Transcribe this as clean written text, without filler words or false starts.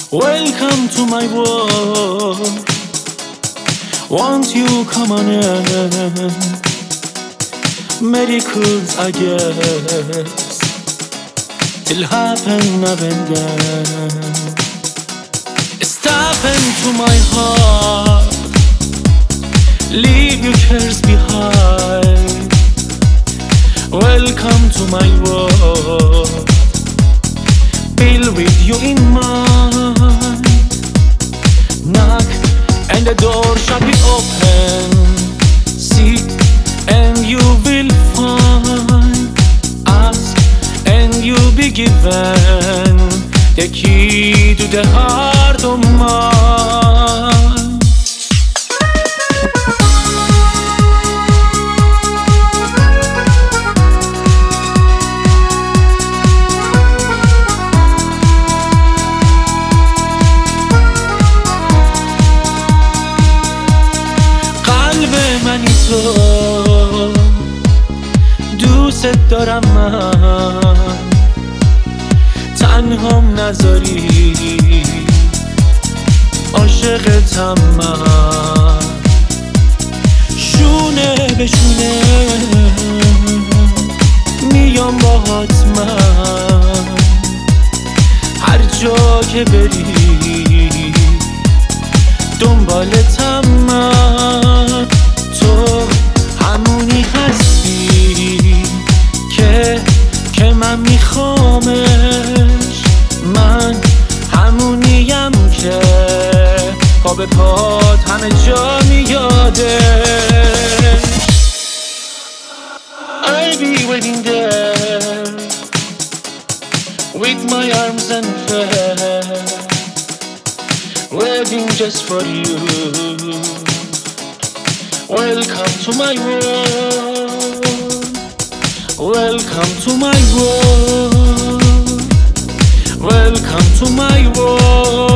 Welcome to my world. Won't you come on in? Miracles, I guess, it'll happen now and then. Step into my heart, leave your cares behind. Welcome to my world, build with you in mind. Knock and the door shall be open. Seek and you will find. Ask and you'll be given the key to the heart of mine. منی تو دوست دارم من، تنهام نذاری عاشقتم من. شونه به شونه میام باهات من، هر جا که بری دنبالتم من. تو همونی هستی که من میخوامش، من همونیم که پا به پات همه جا میادش. I'll be waiting there with my arms unfurled, waiting just for you. Welcome to my world. Welcome to my world. Welcome to my world.